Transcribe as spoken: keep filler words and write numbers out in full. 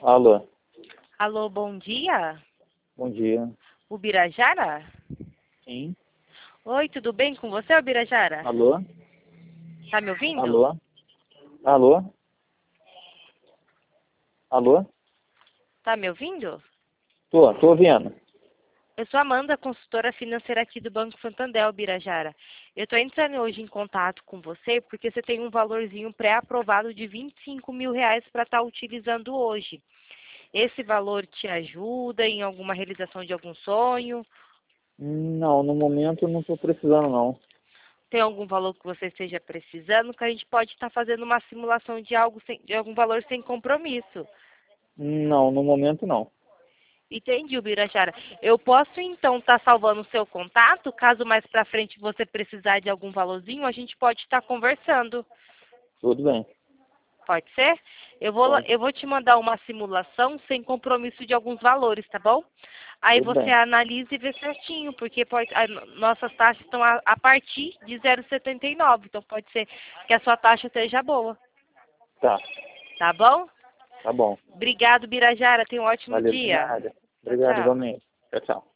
Alô, Alô, bom dia. bom dia. O Birajara? Sim. Oi, tudo bem com você, Birajara? Alô, Tá me ouvindo? alô, alô, alô. Tá me ouvindo? Tô, tô ouvindo. Eu sou Amanda, consultora financeira aqui do Banco Santander, Birajara. Eu tô entrando hoje em contato com você porque você tem um valorzinho pré-aprovado de vinte e cinco mil reais para estar utilizando hoje. Esse valor te ajuda em alguma realização de algum sonho? Não, no momento eu não tô precisando, não. Tem algum valor que você esteja precisando, que a gente pode estar fazendo uma simulação de algo sem, de algum valor sem compromisso. Não, no momento não. Entendi, Birajara. Eu posso então estar salvando o seu contato, caso mais para frente você precisar de algum valorzinho, a gente pode estar conversando. Tudo bem. Pode ser? Eu vou, Pode. eu vou te mandar uma simulação sem compromisso de alguns valores, tá bom? Aí Tudo você bem. analisa e vê certinho, porque pode, a, nossas taxas estão a, a partir de zero vírgula setenta e nove, então pode ser que a sua taxa esteja boa, Tá, tá bom? tá bom. Obrigado, Birajara. Tenha um ótimo Valeu de dia. nada. Tchau, Obrigado, tchau. igualmente. Tchau, tchau.